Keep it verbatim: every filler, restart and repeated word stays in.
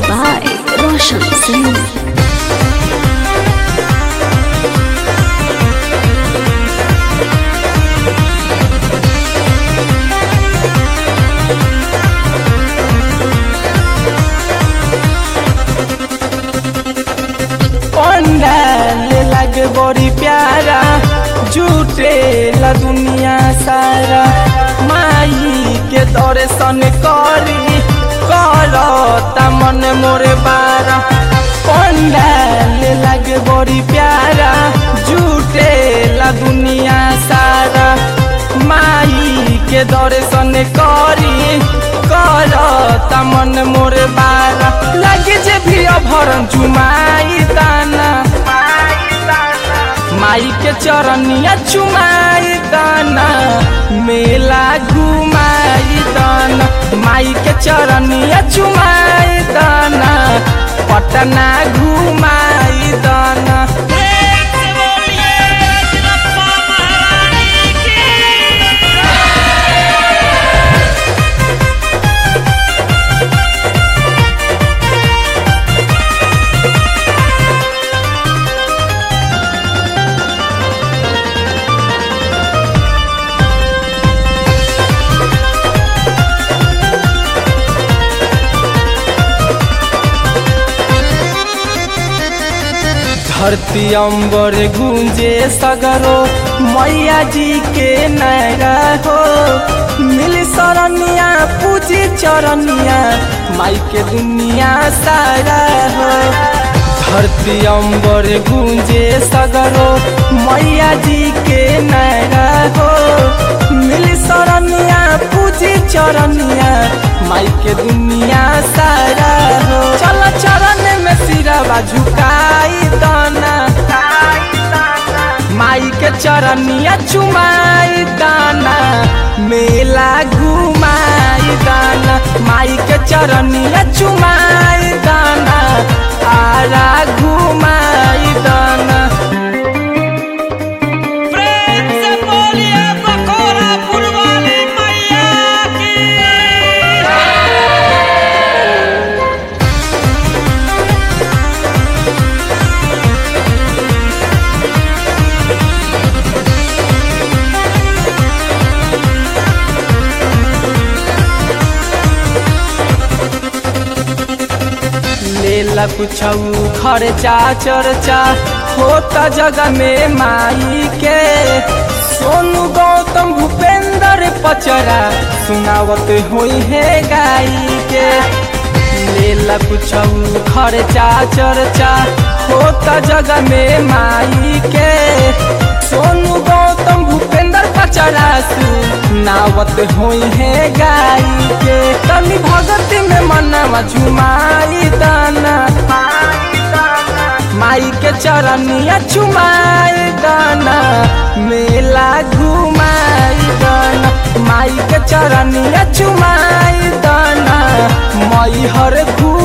by Roshan Singh. पंडाल लगे बड़ी प्यारा जुटे ला दुनिया सारा माई के दर्शन करी करता मन मोरे बारा। पंडाल लगे बड़ी प्यारा जुटे ला दुनिया सारा माई के दर्शन करी करता मन मोरे बारा। लगे जे भी अभरण जुमाई दाना माई के चरनिया चुमाई दाना मेला घुमाई दाना माई के चरनिया चुमाई दाना पटना घुमाई दाना। धरती अंबर गूंजे सगरो मैया जी के नारा हो मिली सरनिया पूजी चरनिया माई के दुनिया सारा हो। धरती अंबर गूंजे सगरो मैया जी के नारा हो मिली सरनिया पूजी चरनिया माई के दुनिया सारा हो। चल चरण में सिरवा झुकाई दाना माई के चरनिया चुमाई दाना मेला घुमाई दाना माई के चरनिया चुमाई दाना आरा घुमाई दाना। लेला कुछ खर्चा चर्चा होता जगह में माई के सोनू गौतम भूपेंद्र पचरा सुनावत हुई है गाई के। लेला कुछ खर्चा चर्चा होता जगह में माई के सोनू गौतम भूपेंद्र पचरा सुनावत हुई है गाई के। तनी भगत में मनवा झुमाई दाना माई के चरनिया चुमाई दाना मेला घुमाई दाना माई के चरनिया चुमाई दाना मई हर घू